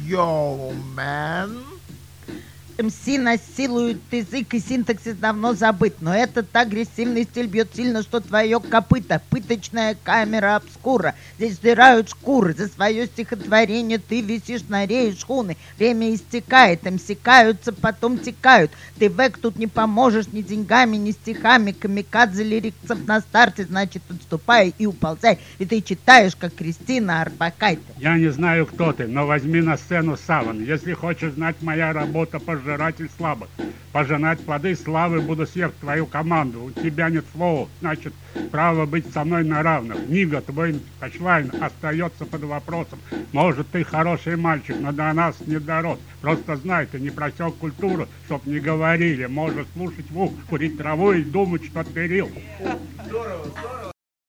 Yo, man. МС насилуют язык, и синтаксис давно забыт. Но этот агрессивный стиль бьет сильно, что твое копыто. Пыточная камера обскура. Здесь сдирают шкуры. За свое стихотворение ты висишь на рее шхуны. Время истекает, МС каются, потом текают. Ты век тут не поможешь ни деньгами, ни стихами. Камикадзе лирикцев на старте, значит, отступай и уползай. И ты читаешь, как Кристина Орбакайте. Я не знаю, кто ты, но возьми на сцену саван. Если хочешь знать, моя работа пожиратель слабых. Пожинать плоды славы буду сверх твою команду. У тебя нет флоу, значит, право быть со мной на равных. Нига, твой тачлайн остается под вопросом. Может, ты хороший мальчик, но до нас не дорос. Просто знай, ты не просек культуру, чтоб не говорили. Можешь слушать в ухо, курить траву и думать, что ты рил. Здорово, здорово.